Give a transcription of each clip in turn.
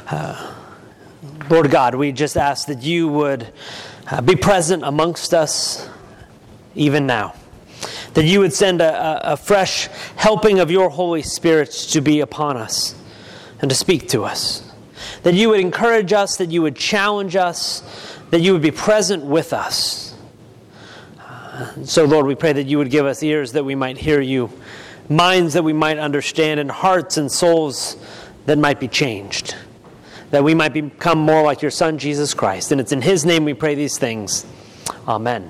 Lord God, we just ask that you would be present amongst us even now. That you would send a fresh helping of your Holy Spirit to be upon us and to speak to us. That you would encourage us, that you would challenge us, that you would be present with us. So, Lord, we pray that you would give us ears that we might hear you, minds that we might understand, and hearts and souls that might be changed. That we might become more like your Son, Jesus Christ. And it's in His name we pray these things. Amen.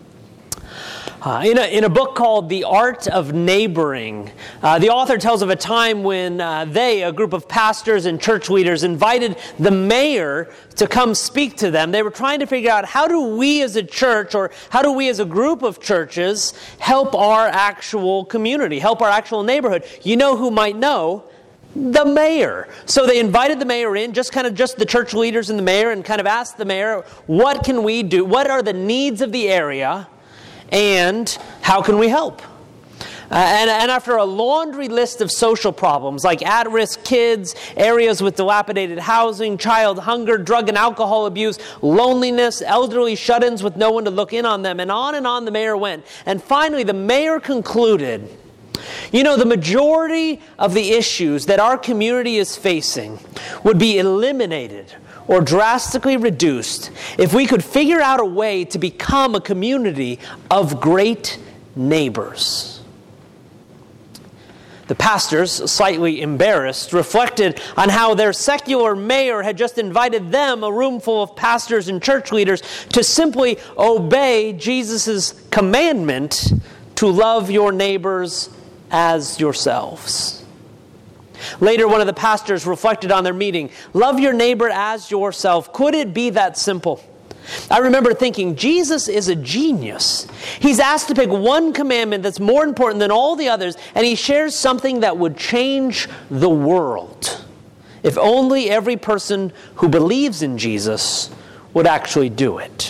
In a book called The Art of Neighboring, the author tells of a time when a group of pastors and church leaders, invited the mayor to come speak to them. They were trying to figure out, how do we as a church, or how do we as a group of churches, help our actual community, help our actual neighborhood? You know who might know? The mayor. So they invited the mayor in, just the church leaders and the mayor, and kind of asked the mayor, what can we do? What are the needs of the area? And how can we help? And after a laundry list of social problems like at-risk kids, areas with dilapidated housing, child hunger, drug and alcohol abuse, loneliness, elderly shut-ins with no one to look in on them, and on the mayor went. And finally, the mayor concluded, the majority of the issues that our community is facing would be eliminated or drastically reduced if we could figure out a way to become a community of great neighbors. The pastors, slightly embarrassed, reflected on how their secular mayor had just invited them, a room full of pastors and church leaders, to simply obey Jesus' commandment to love your neighbors as yourselves. Later, one of the pastors reflected on their meeting, love your neighbor as yourself. Could it be that simple? I remember thinking, Jesus is a genius. He's asked to pick one commandment that's more important than all the others, and he shares something that would change the world. If only every person who believes in Jesus would actually do it.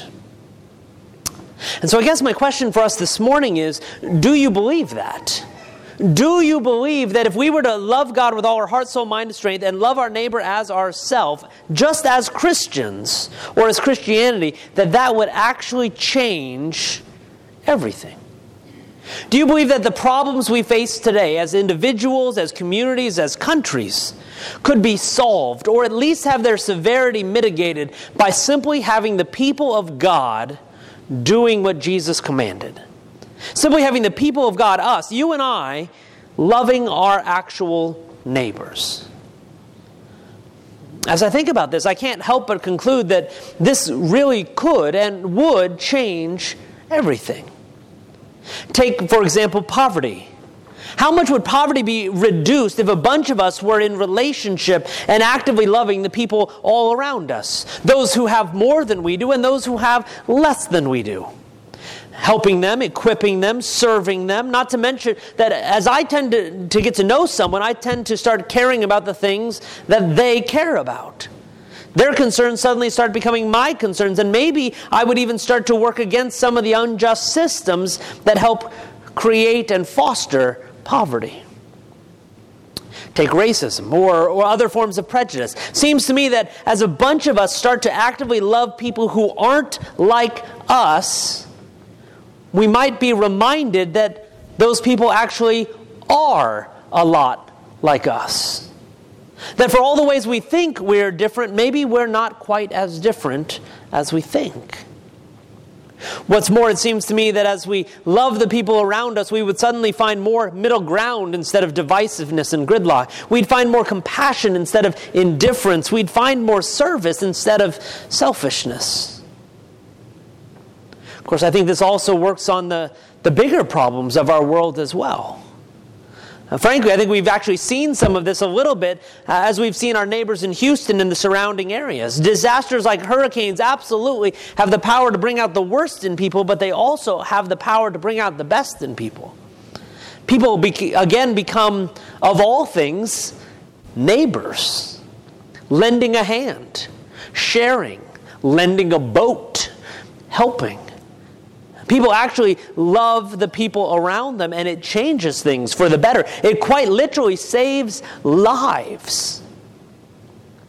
And so I guess my question for us this morning is, do you believe that? Do you believe that if we were to love God with all our heart, soul, mind, and strength, and love our neighbor as ourselves, just as Christians, or as Christianity, that would actually change everything? Do you believe that the problems we face today as individuals, as communities, as countries, could be solved, or at least have their severity mitigated by simply having the people of God doing what Jesus commanded? Simply having the people of God, us, you and I, loving our actual neighbors. As I think about this, I can't help but conclude that this really could and would change everything. Take, for example, poverty. How much would poverty be reduced if a bunch of us were in relationship and actively loving the people all around us? Those who have more than we do and those who have less than we do. Helping them, equipping them, serving them. Not to mention that as I tend to get to know someone, I tend to start caring about the things that they care about. Their concerns suddenly start becoming my concerns, and maybe I would even start to work against some of the unjust systems that help create and foster poverty. Take racism or other forms of prejudice. Seems to me that as a bunch of us start to actively love people who aren't like us, we might be reminded that those people actually are a lot like us. That for all the ways we think we're different, maybe we're not quite as different as we think. What's more, it seems to me that as we love the people around us, we would suddenly find more middle ground instead of divisiveness and gridlock. We'd find more compassion instead of indifference. We'd find more service instead of selfishness. Of course, I think this also works on the bigger problems of our world as well. Frankly, I think we've actually seen some of this a little bit as we've seen our neighbors in Houston and the surrounding areas. Disasters like hurricanes absolutely have the power to bring out the worst in people, but they also have the power to bring out the best in people. People again become, of all things, neighbors, lending a hand, sharing, lending a boat, helping. People actually love the people around them, and it changes things for the better. It quite literally saves lives.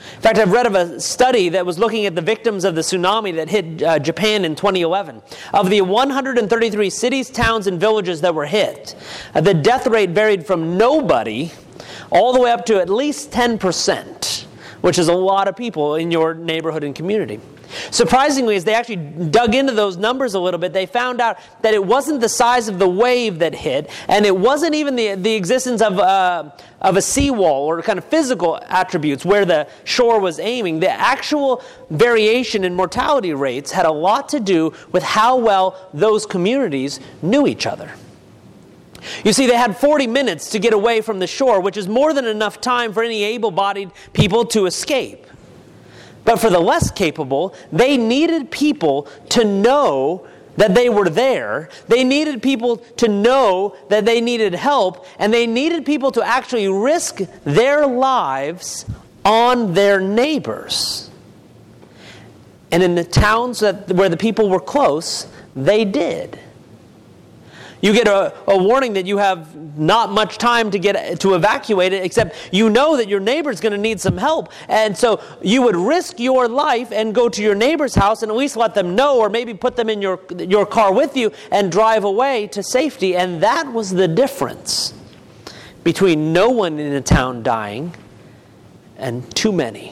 In fact, I've read of a study that was looking at the victims of the tsunami that hit Japan in 2011. Of the 133 cities, towns, and villages that were hit, the death rate varied from nobody all the way up to at least 10%, which is a lot of people in your neighborhood and community. Surprisingly, as they actually dug into those numbers a little bit, they found out that it wasn't the size of the wave that hit, and it wasn't even the existence of a seawall or kind of physical attributes where the shore was aiming. The actual variation in mortality rates had a lot to do with how well those communities knew each other. You see, they had 40 minutes to get away from the shore, which is more than enough time for any able-bodied people to escape. But for the less capable, they needed people to know that they were there. They needed people to know that they needed help. And they needed people to actually risk their lives on their neighbors. And in the towns where the people were close, they did. You get a warning that you have not much time to evacuate it, except you know that your neighbor's going to need some help. And so you would risk your life and go to your neighbor's house and at least let them know, or maybe put them in your car with you and drive away to safety. And that was the difference between no one in a town dying and too many.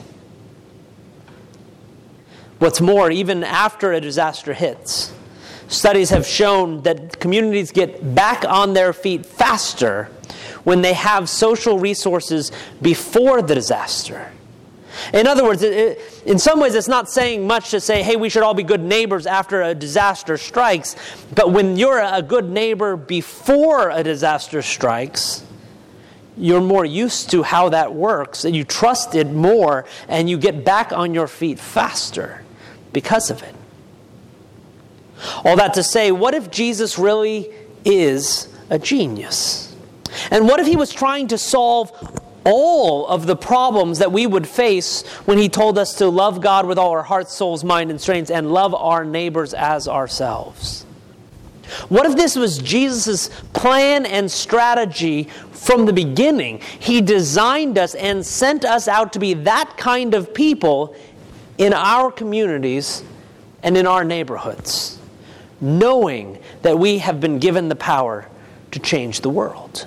What's more, even after a disaster hits, studies have shown that communities get back on their feet faster when they have social resources before the disaster. In other words, in some ways it's not saying much to say, hey, we should all be good neighbors after a disaster strikes. But when you're a good neighbor before a disaster strikes, you're more used to how that works, and you trust it more, and you get back on your feet faster because of it. All that to say, what if Jesus really is a genius? And what if he was trying to solve all of the problems that we would face when he told us to love God with all our hearts, souls, mind, and strength, and love our neighbors as ourselves? What if this was Jesus' plan and strategy from the beginning? He designed us and sent us out to be that kind of people in our communities and in our neighborhoods, knowing that we have been given the power to change the world.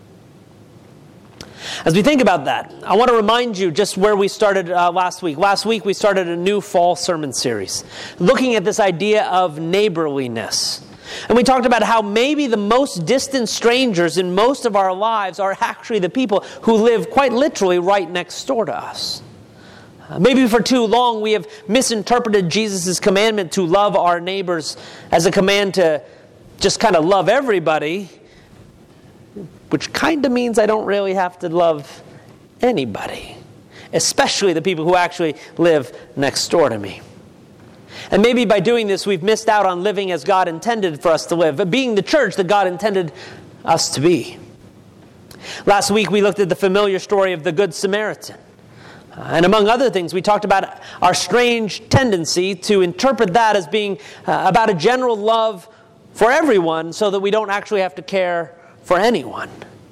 As we think about that, I want to remind you just where we started last week. Last week we started a new fall sermon series, looking at this idea of neighborliness. And we talked about how maybe the most distant strangers in most of our lives are actually the people who live quite literally right next door to us. Maybe for too long we have misinterpreted Jesus' commandment to love our neighbors as a command to just kind of love everybody, which kind of means I don't really have to love anybody, especially the people who actually live next door to me. And maybe by doing this we've missed out on living as God intended for us to live, being the church that God intended us to be. Last week we looked at the familiar story of the Good Samaritan. And among other things, we talked about our strange tendency to interpret that as being about a general love for everyone so that we don't actually have to care for anyone.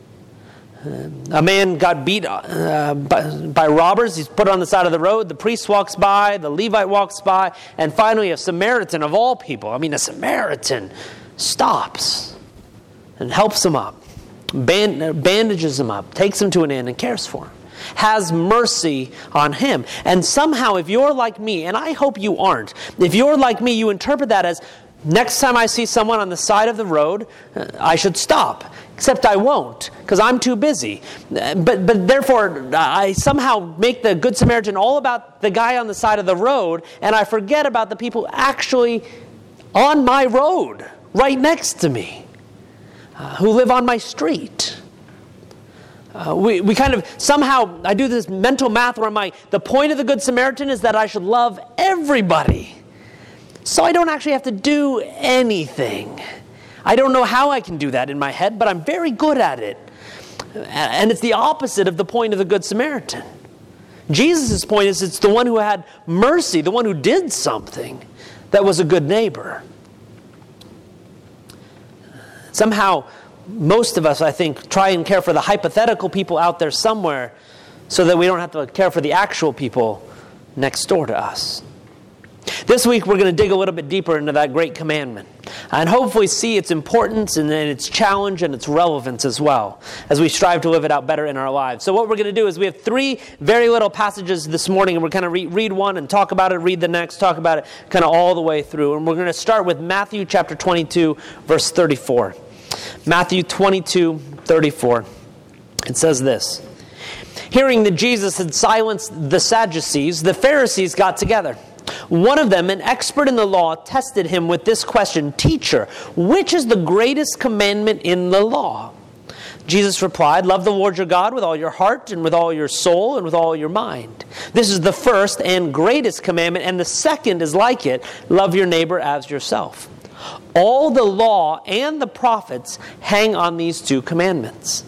A man got beat by robbers. He's put on the side of the road. The priest walks by. The Levite walks by. And finally, a Samaritan of all people, a Samaritan, stops and helps him up, bandages him up, takes him to an inn and cares for him. Has mercy on him. And somehow, if you're like me, and I hope you aren't, if you're like me, you interpret that as, next time I see someone on the side of the road, I should stop. Except I won't, because I'm too busy. But therefore, I somehow make the Good Samaritan all about the guy on the side of the road, and I forget about the people actually on my road, right next to me, who live on my street. We kind of, somehow, I do this mental math where the point of the Good Samaritan is that I should love everybody. So I don't actually have to do anything. I don't know how I can do that in my head, but I'm very good at it. And it's the opposite of the point of the Good Samaritan. Jesus' point is it's the one who had mercy, the one who did something that was a good neighbor. Somehow, most of us, I think, try and care for the hypothetical people out there somewhere so that we don't have to care for the actual people next door to us. This week we're going to dig a little bit deeper into that great commandment and hopefully see its importance and its challenge and its relevance as well as we strive to live it out better in our lives. So what we're going to do is we have 3 very little passages this morning, and we're going to read one and talk about it, read the next, talk about it kind of all the way through. And we're going to start with Matthew chapter 22, verse 34. Matthew 22, 34. It says this: Hearing that Jesus had silenced the Sadducees, the Pharisees got together. One of them, an expert in the law, tested him with this question, "Teacher, which is the greatest commandment in the law?" Jesus replied, "Love the Lord your God with all your heart and with all your soul and with all your mind. This is the first and greatest commandment, and the second is like it, love your neighbor as yourself. All the law and the prophets hang on these 2 commandments."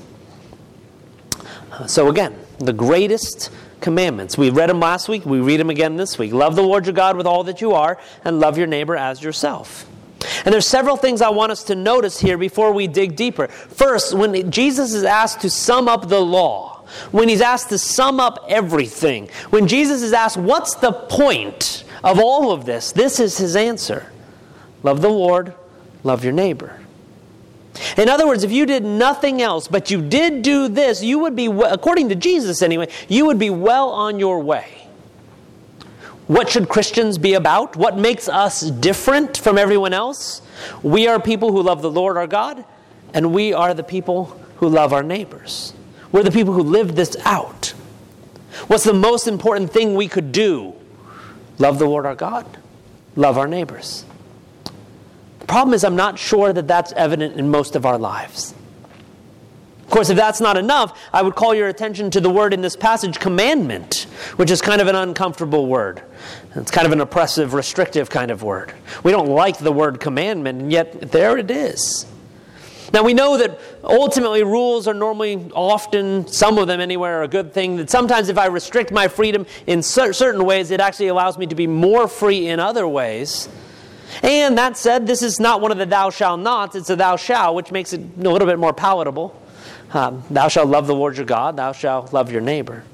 So again, the greatest commandments. We read them last week. We read them again this week. Love the Lord your God with all that you are, and love your neighbor as yourself. And there's several things I want us to notice here before we dig deeper. First, when Jesus is asked to sum up the law, when he's asked to sum up everything, when Jesus is asked, what's the point of all of this? This is his answer. Love the Lord, love your neighbor. In other words, if you did nothing else, but you did do this, you would be, according to Jesus anyway, you would be well on your way. What should Christians be about? What makes us different from everyone else? We are people who love the Lord our God, and we are the people who love our neighbors. We're the people who live this out. What's the most important thing we could do? Love the Lord our God, love our neighbors. The problem is I'm not sure that that's evident in most of our lives. Of course, if that's not enough, I would call your attention to the word in this passage, commandment, which is kind of an uncomfortable word. It's kind of an oppressive, restrictive kind of word. We don't like the word commandment, and yet there it is. Now we know that ultimately rules are normally, often, some of them anyway, are a good thing. That sometimes if I restrict my freedom in certain ways, it actually allows me to be more free in other ways. And that said, this is not one of the thou shalt nots, it's a thou shalt, which makes it a little bit more palatable. Thou shalt love the Lord your God, thou shalt love your neighbor.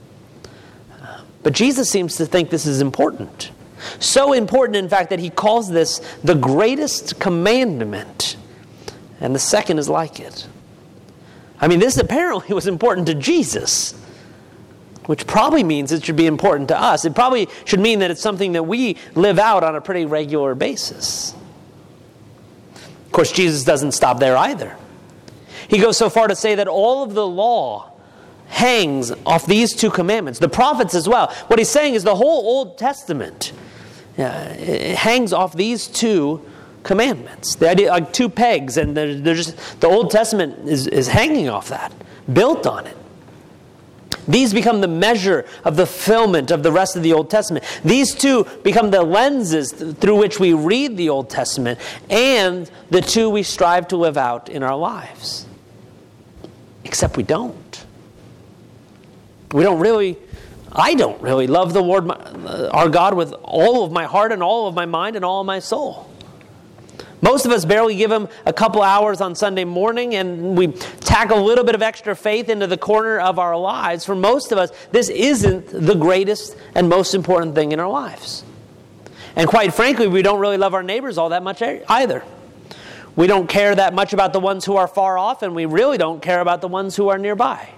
But Jesus seems to think this is important. So important, in fact, that he calls this the greatest commandment. And the second is like it. I mean, this apparently was important to Jesus, which probably means it should be important to us. It probably should mean that it's something that we live out on a pretty regular basis. Of course, Jesus doesn't stop there either. He goes so far to say that all of the law hangs off these 2 commandments. The prophets as well. What he's saying is the whole Old Testament it hangs off these 2 commandments. The idea, like 2 pegs, and they're just, the Old Testament is hanging off that, built on it. These become the measure of the fulfillment of the rest of the Old Testament. These 2 become the lenses through which we read the Old Testament, and the 2 we strive to live out in our lives. Except we don't. I don't really love the Lord our God with all of my heart and all of my mind and all of my soul. Most of us barely give him a couple hours on Sunday morning, and we tack a little bit of extra faith into the corner of our lives. For most of us, this isn't the greatest and most important thing in our lives. And quite frankly, we don't really love our neighbors all that much either. We don't care that much about the ones who are far off, and we really don't care about the ones who are nearby.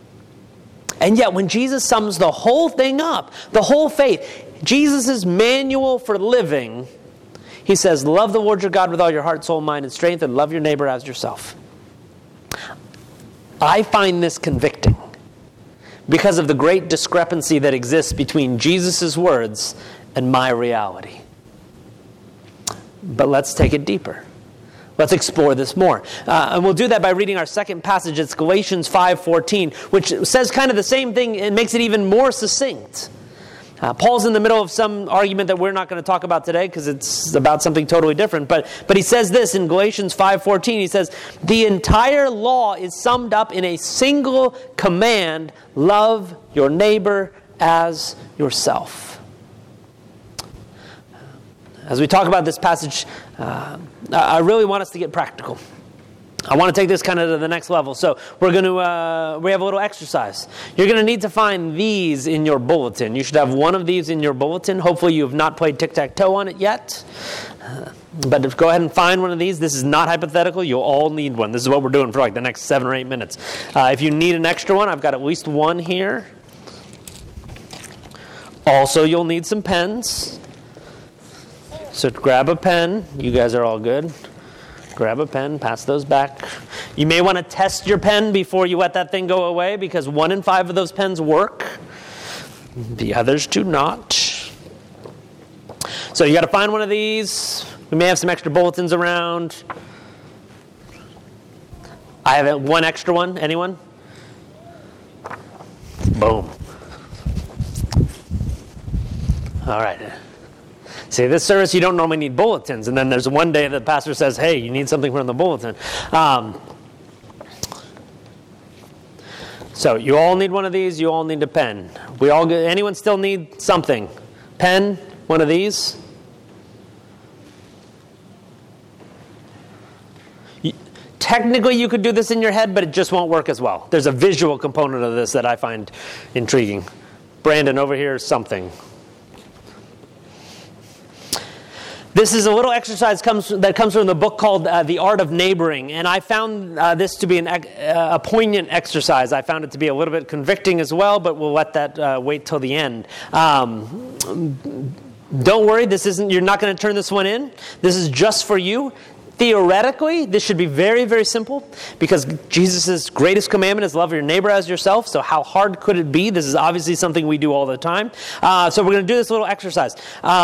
And yet, when Jesus sums the whole thing up, the whole faith, Jesus' manual for living, he says, love the Lord your God with all your heart, soul, mind, and strength, and love your neighbor as yourself. I find this convicting because of the great discrepancy that exists between Jesus' words and my reality. But let's take it deeper. Let's explore this more. And we'll do that by reading our second passage. It's Galatians 5:14, which says kind of the same thing and makes it even more succinct. Paul's in the middle of some argument that we're not going to talk about today because it's about something totally different. But he says this in Galatians 5:14. He says, the entire law is summed up in a single command: love your neighbor as yourself. As we talk about this passage, I really want us to get practical. I want to take this kind of to the next level. So we have a little exercise. You're going to need to find these in your bulletin. You should have one of these in your bulletin. Hopefully you have not played tic-tac-toe on it yet. But go ahead and find one of these. This is not hypothetical. You'll all need one. This is what we're doing for like the next 7 or 8 minutes. If you need an extra one, I've got at least one here. Also, you'll need some pens. So grab a pen. You guys are all good. Grab a pen, pass those back. You may want to test your pen before you let that thing go away, because 1 in 5 of those pens work. The others do not. So you got to find one of these. We may have some extra bulletins around. I have one extra one. Anyone? Boom. All right. See, this service, you don't normally need bulletins. And then there's one day that the pastor says, hey, you need something from the bulletin. So you all need one of these. You all need a pen. Anyone still need something? Pen? One of these? Technically, you could do this in your head, but it just won't work as well. There's a visual component of this that I find intriguing. Brandon, over here, something. This is a little exercise that comes from the book called The Art of Neighboring, and I found this to be a poignant exercise. I found it to be a little bit convicting as well, but we'll let that wait till the end. Don't worry, you're not going to turn this one in. This is just for you. Theoretically, this should be very, very simple, because Jesus' greatest commandment is love your neighbor as yourself. So how hard could it be? This is obviously something we do all the time. So we're going to do this little exercise.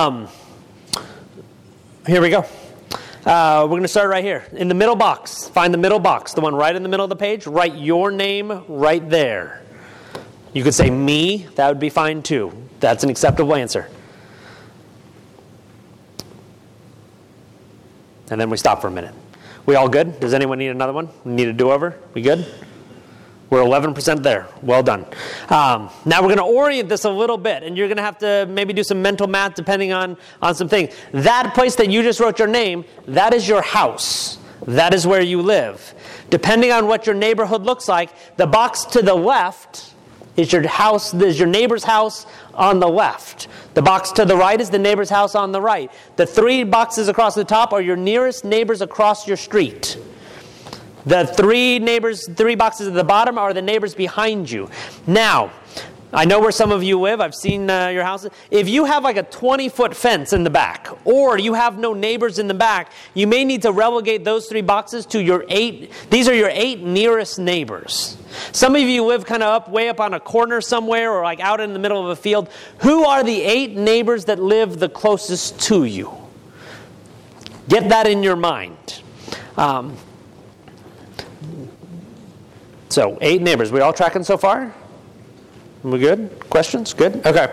Here we go. We're going to start right here. In the middle box, find the middle box, the one right in the middle of the page. Write your name right there. You could say me. That would be fine too. That's an acceptable answer. And then we stop for a minute. We all good? Does anyone need another one? We need a do-over? We good? We're 11% there. Well done. Now we're going to orient this a little bit, and you're going to have to maybe do some mental math depending on some things. That place that you just wrote your name, that is your house. That is where you live. Depending on what your neighborhood looks like, the box to the left is your house, is your neighbor's house on the left. The box to the right is the neighbor's house on the right. The 3 boxes across the top are your nearest neighbors across your street. The 3 boxes at the bottom are the neighbors behind you. Now, I know where some of you live. I've seen your houses. If you have like a 20-foot fence in the back, or you have no neighbors in the back, you may need to relegate those 3 boxes to your 8. These are your 8 nearest neighbors. Some of you live kind of way up on a corner somewhere, or like out in the middle of a field. Who are the 8 neighbors that live the closest to you? Get that in your mind. So, 8 neighbors. We all tracking so far? We good? Questions? Good? Okay.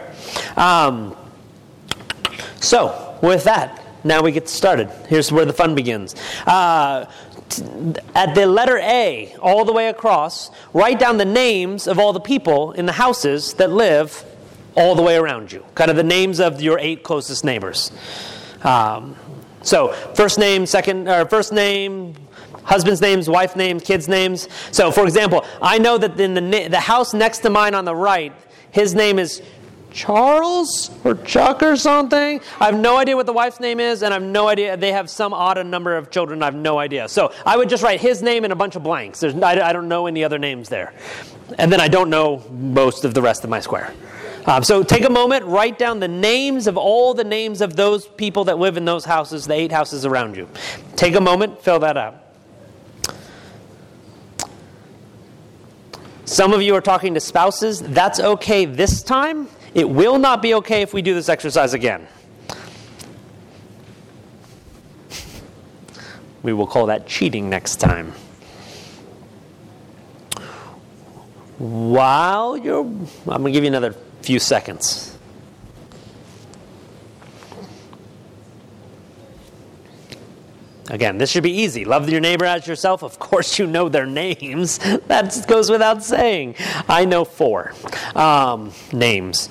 So, with that, now we get started. Here's where the fun begins. At the letter A, all the way across, write down the names of all the people in the houses that live all the way around you. Kind of the names of your 8 closest neighbors. So, first name, husband's names, wife names, kids' names. So, for example, I know that in the house next to mine on the right, his name is Charles or Chuck or something. I have no idea what the wife's name is, and I have no idea. They have some odd number of children. I have no idea. So I would just write his name and a bunch of blanks. I don't know any other names there. And then I don't know most of the rest of my square. So take a moment, write down the names of all the names of those people that live in those houses, the 8 houses around you. Take a moment, fill that out. Some of you are talking to spouses. That's okay this time. It will not be okay if we do this exercise again. We will call that cheating next time. I'm going to give you another few seconds. Again, this should be easy. Love your neighbor as yourself. Of course you know their names. That goes without saying. I know 4 names.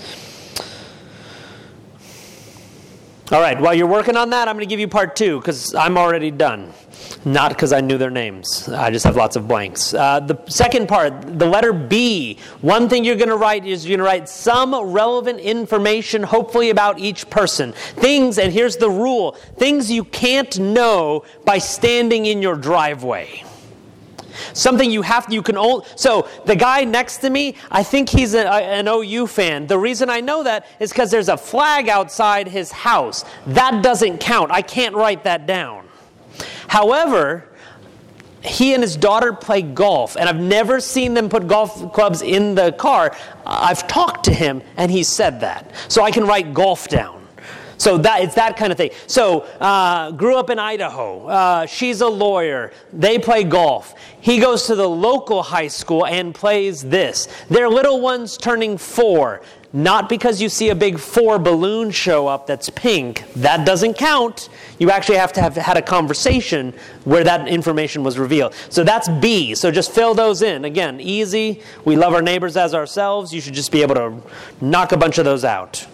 All right, while you're working on that, I'm going to give you part 2 because I'm already done. Not because I knew their names. I just have lots of blanks. The second part, the letter B. One thing you're going to write is you're going to write some relevant information, hopefully about each person. Things, and here's the rule, things you can't know by standing in your driveway. Something you can only... So, the guy next to me, I think he's an OU fan. The reason I know that is because there's a flag outside his house. That doesn't count. I can't write that down. However, he and his daughter play golf, and I've never seen them put golf clubs in the car. I've talked to him, and he said that. So I can write golf down. So it's that kind of thing. So grew up in Idaho. She's a lawyer. They play golf. He goes to the local high school and plays this. Their little one's turning 4. Not because you see a big 4 balloon show up that's pink. That doesn't count. You actually have to have had a conversation where that information was revealed. So that's B. So just fill those in. Again, easy. We love our neighbors as ourselves. You should just be able to knock a bunch of those out.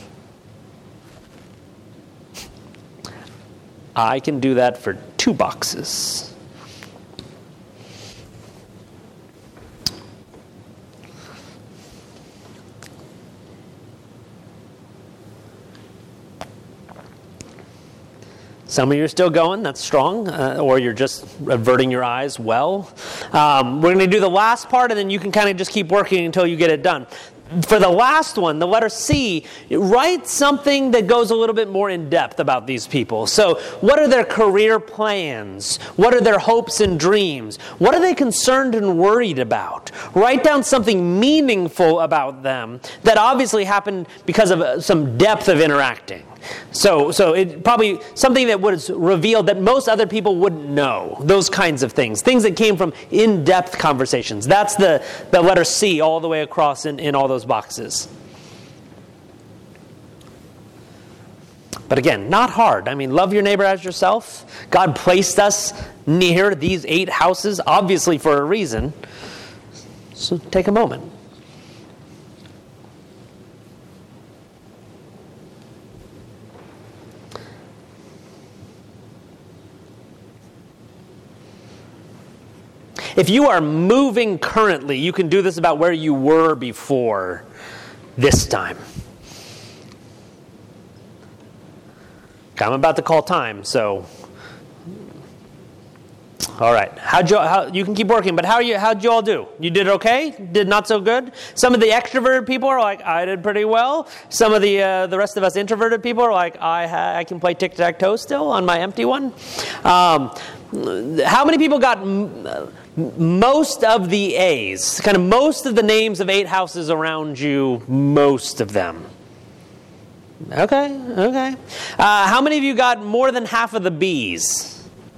I can do that for 2 boxes. Some of you are still going, that's strong, or you're just averting your eyes well. We're going to do the last part, and then you can kind of just keep working until you get it done. For the last one, the letter C, write something that goes a little bit more in depth about these people. So, what are their career plans? What are their hopes and dreams? What are they concerned and worried about? Write down something meaningful about them that obviously happened because of some depth of interacting. So it probably something that was revealed that most other people wouldn't know. Those kinds of things. Things that came from in-depth conversations. That's the letter C all the way across in all those boxes. But again, not hard. I mean, love your neighbor as yourself. God placed us near these 8 houses, obviously for a reason. So take a moment. If you are moving currently, you can do this about where you were before this time. I'm about to call time, so... All right. You can keep working, but how'd you all do? You did okay? Did not so good? Some of the extroverted people are like, I did pretty well. Some of the rest of us introverted people are like, I can play tic-tac-toe still on my empty one. How many people got most of the A's? Kind of most of the names of 8 houses around you, most of them. Okay. How many of you got more than half of the B's?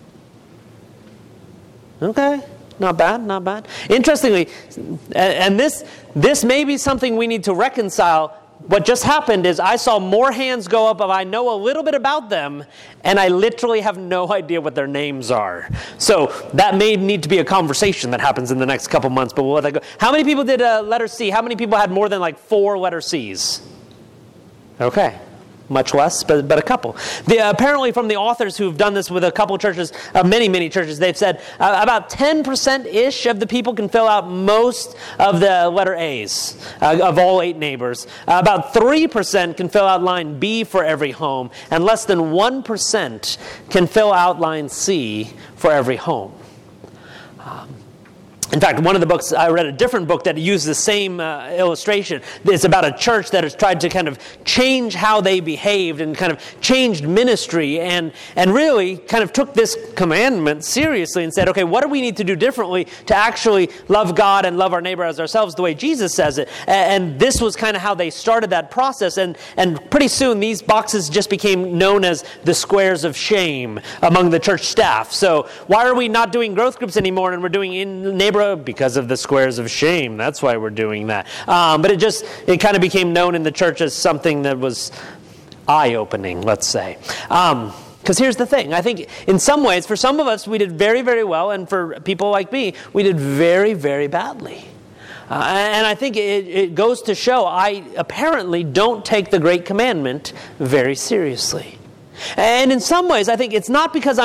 Okay, not bad. Interestingly, and this may be something we need to reconcile. What just happened is I saw more hands go up of I know a little bit about them, and I literally have no idea what their names are. So that may need to be a conversation that happens in the next couple months, but we'll let that go. How many people did letter C? How many people had more than 4 letter C's? Okay. Much less, but a couple. Apparently from the authors who've done this with a couple churches, many churches, they've said about 10%-ish of the people can fill out most of the letter A's of all 8 neighbors. About 3% can fill out line B for every home, and less than 1% can fill out line C for every home. In fact, one of the books, I read a different book that used the same illustration. It's about a church that has tried to kind of change how they behaved and kind of changed ministry and really kind of took this commandment seriously and said, okay, what do we need to do differently to actually love God and love our neighbor as ourselves the way Jesus says it? And this was kind of how they started that process. And pretty soon these boxes just became known as the squares of shame among the church staff. So why are we not doing growth groups anymore and we're doing in neighborhood? Because of the squares of shame. That's why we're doing that. But it kind of became known in the church as something that was eye-opening, let's say. Because here's the thing. I think in some ways, for some of us, we did very, very well. And for people like me, we did very, very badly. And I think it goes to show I apparently don't take the Great Commandment very seriously. And in some ways, I think it's not because I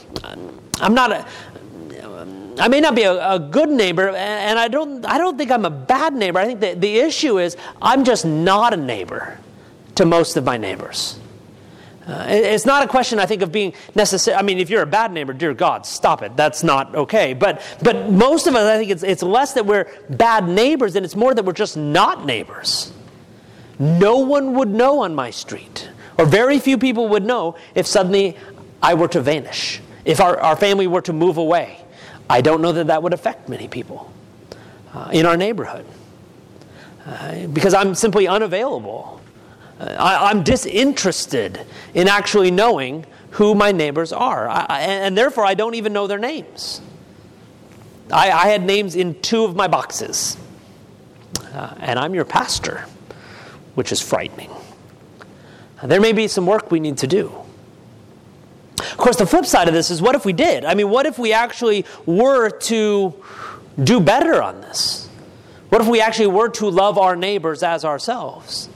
may not be a good neighbor, and I don't think I'm a bad neighbor. I think that the issue is I'm just not a neighbor to most of my neighbors. It's not a question, I think, of being necessary. I mean, if you're a bad neighbor, dear God, stop it. That's not okay. But most of us, I think it's less that we're bad neighbors, and it's more that we're just not neighbors. No one would know on my street, or very few people would know if suddenly I were to vanish, if our family were to move away. I don't know that would affect many people in our neighborhood because I'm simply unavailable. I'm disinterested in actually knowing who my neighbors are. And therefore, I don't even know their names. I had names in 2 of my boxes. And I'm your pastor, which is frightening. There may be some work we need to do. Of course, the flip side of this is, what if we did? I mean, what if we actually were to do better on this? What if we actually were to love our neighbors as ourselves?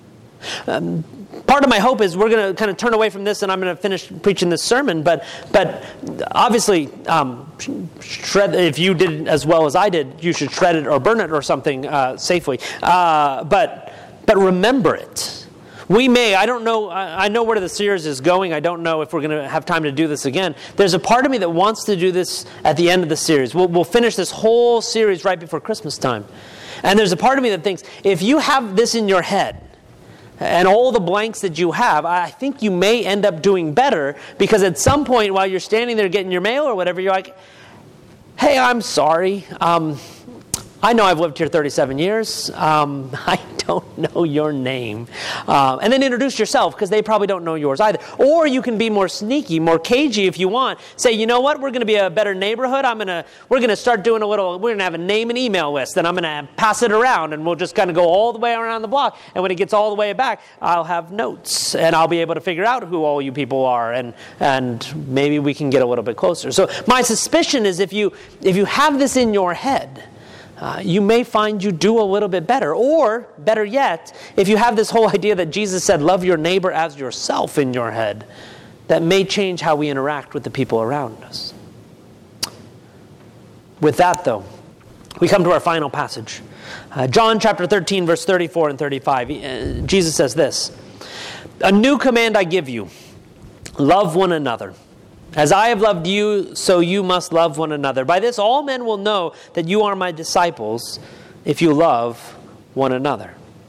Part of my hope is we're going to kind of turn away from this, and I'm going to finish preaching this sermon. But obviously, shred. If you did as well as I did, you should shred it or burn it or something safely. But remember it. We may. I don't know. I know where the series is going. I don't know if we're going to have time to do this again. There's a part of me that wants to do this at the end of the series. We'll finish this whole series right before Christmas time, and there's a part of me that thinks if you have this in your head, and all the blanks that you have, I think you may end up doing better, because at some point while you're standing there getting your mail or whatever, you're like, hey, I'm sorry. I know I've lived here 37 years. I don't know your name. And then introduce yourself, because they probably don't know yours either. Or you can be more sneaky, more cagey if you want. Say, you know what? We're going to be a better neighborhood. We're going to start doing we're going to have a name and email list, and I'm going to pass it around, and we'll just kind of go all the way around the block. And when it gets all the way back, I'll have notes, and I'll be able to figure out who all you people are, and maybe we can get a little bit closer. So my suspicion is if you have this in your head, you may find you do a little bit better. Or, better yet, if you have this whole idea that Jesus said, love your neighbor as yourself in your head, that may change how we interact with the people around us. With that, though, we come to our final passage. John chapter 13, verse 34 and 35. Jesus says this, "A new command I give you, love one another. As I have loved you, so you must love one another. By this all men will know that you are my disciples, if you love one another."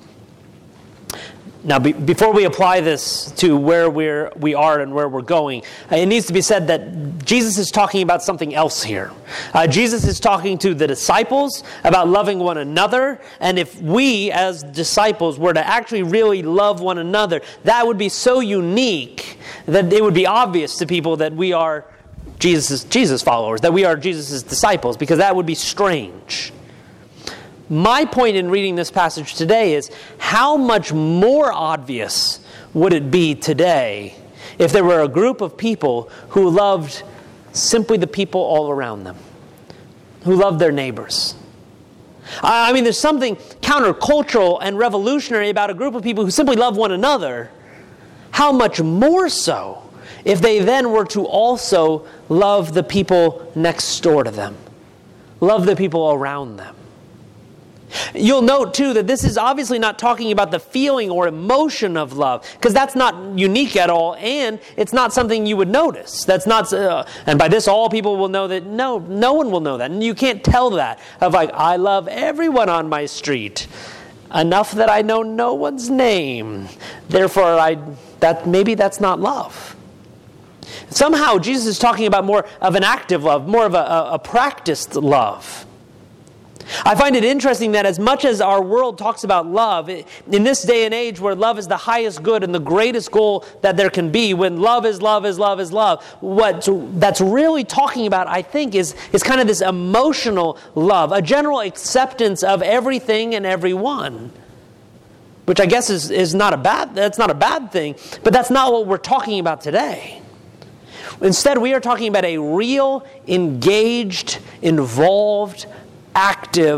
Now, before we apply this to where we are and where we're going, it needs to be said that Jesus is talking about something else here. Jesus is talking to the disciples about loving one another, and if we as disciples were to actually really love one another, that would be so unique that it would be obvious to people that we are Jesus followers, that we are Jesus' disciples, because that would be strange. My point in reading this passage today is, how much more obvious would it be today if there were a group of people who loved simply the people all around them, who loved their neighbors? I mean, there's something countercultural and revolutionary about a group of people who simply love one another. How much more so if they then were to also love the people next door to them, love the people around them. You'll note, too, that this is obviously not talking about the feeling or emotion of love, because that's not unique at all, and it's not something you would notice. That's not, and by this all people will know that. No one will know that, and you can't tell that of like, I love everyone on my street enough that I know no one's name. Therefore, maybe that's not love. Somehow, Jesus is talking about more of an active love, more of a practiced love. I find it interesting that as much as our world talks about love, in this day and age where love is the highest good and the greatest goal that there can be, when love is love is love is love, what that's really talking about, I think, is kind of this emotional love, a general acceptance of everything and everyone, which I guess is not a bad thing, but that's not what we're talking about today. Instead, we are talking about a real, engaged, involved, active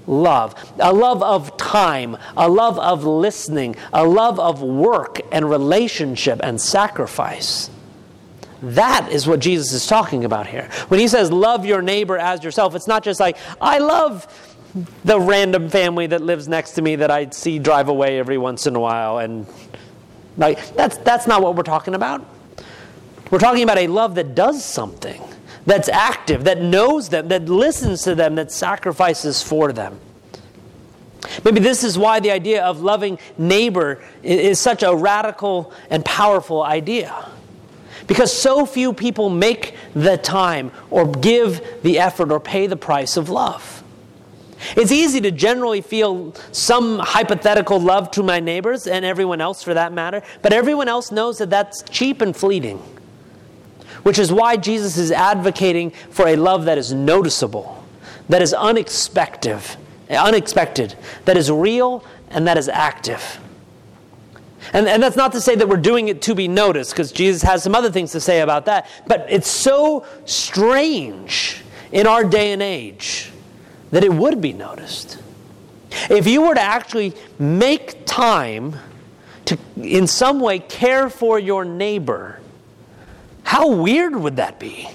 love. A love of time, a love of listening, a love of work and relationship and sacrifice. That is what Jesus is talking about here. When he says, love your neighbor as yourself, it's not just like, I love the random family that lives next to me that I see drive away every once in a while. And like that's not what we're talking about. We're talking about a love that does something, that's active, that knows them, that listens to them, that sacrifices for them. Maybe this is why the idea of loving neighbor is such a radical and powerful idea. Because so few people make the time or give the effort or pay the price of love. It's easy to generally feel some hypothetical love to my neighbors and everyone else for that matter, but everyone else knows that that's cheap and fleeting. Which is why Jesus is advocating for a love that is noticeable, that is unexpected, that is real, and that is active. And that's not to say that we're doing it to be noticed, because Jesus has some other things to say about that. But it's so strange in our day and age that it would be noticed. If you were to actually make time to, in some way, care for your neighbor, how weird would that be?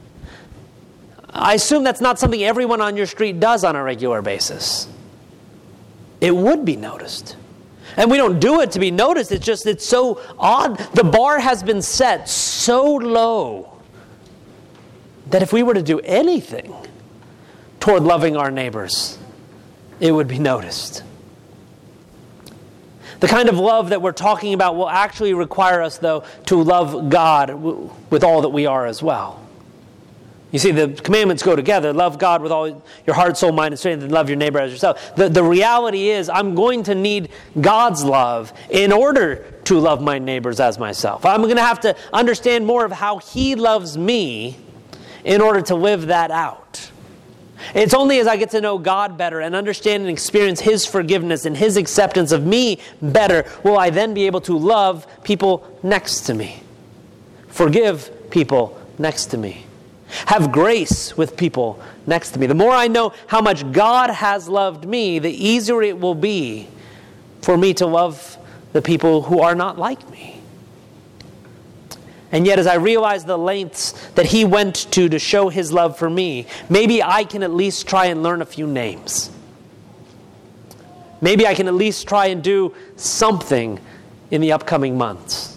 I assume that's not something everyone on your street does on a regular basis. It would be noticed. And we don't do it to be noticed. It's so odd. The bar has been set so low that if we were to do anything toward loving our neighbors, it would be noticed. The kind of love that we're talking about will actually require us, though, to love God with all that we are as well. You see, the commandments go together. Love God with all your heart, soul, mind, and strength, and love your neighbor as yourself. The reality is, I'm going to need God's love in order to love my neighbors as myself. I'm going to have to understand more of how He loves me in order to live that out. It's only as I get to know God better and understand and experience His forgiveness and His acceptance of me better will I then be able to love people next to me. Forgive people next to me. Have grace with people next to me. The more I know how much God has loved me, the easier it will be for me to love the people who are not like me. And yet, as I realize the lengths that He went to show His love for me, maybe I can at least try and learn a few names. Maybe I can at least try and do something in the upcoming months.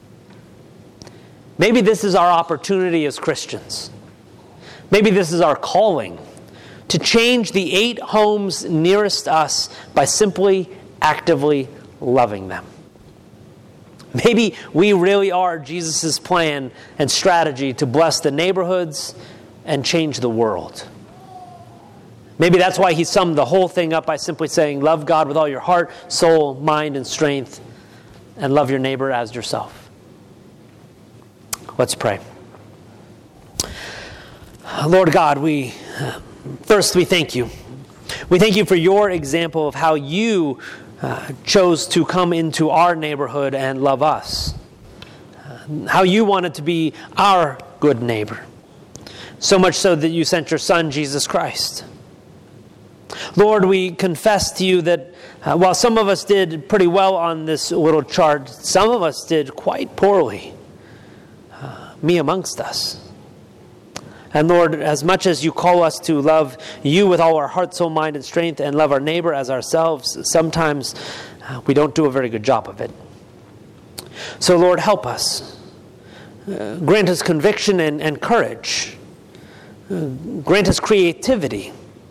Maybe this is our opportunity as Christians. Maybe this is our calling to change the 8 homes nearest us by simply, actively loving them. Maybe we really are Jesus' plan and strategy to bless the neighborhoods and change the world. Maybe that's why He summed the whole thing up by simply saying, love God with all your heart, soul, mind, and strength, and love your neighbor as yourself. Let's pray. Lord God, we thank You. We thank You for Your example of how You chose to come into our neighborhood and love us. How You wanted to be our good neighbor. So much so that You sent Your Son, Jesus Christ. Lord, we confess to You that while some of us did pretty well on this little chart, some of us did quite poorly. Me amongst us. And Lord, as much as You call us to love You with all our heart, soul, mind, and strength, and love our neighbor as ourselves, sometimes we don't do a very good job of it. So Lord, help us. Grant us conviction and courage. Grant us creativity.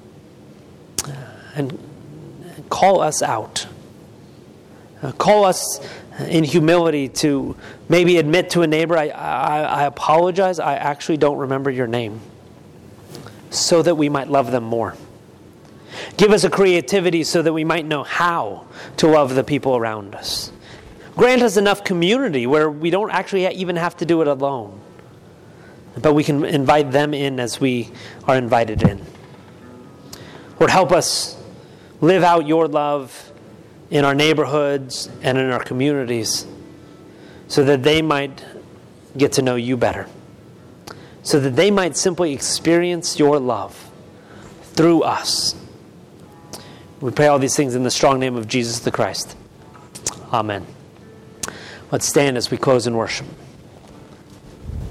And call us out. Call us in humility to maybe admit to a neighbor, I apologize, I actually don't remember your name, so that we might love them more. Give us a creativity so that we might know how to love the people around us. Grant us enough community where we don't actually even have to do it alone, but we can invite them in as we are invited in. Lord, help us live out Your love in our neighborhoods and in our communities so that they might get to know You better. So that they might simply experience Your love through us. We pray all these things in the strong name of Jesus the Christ. Amen. Let's stand as we close in worship.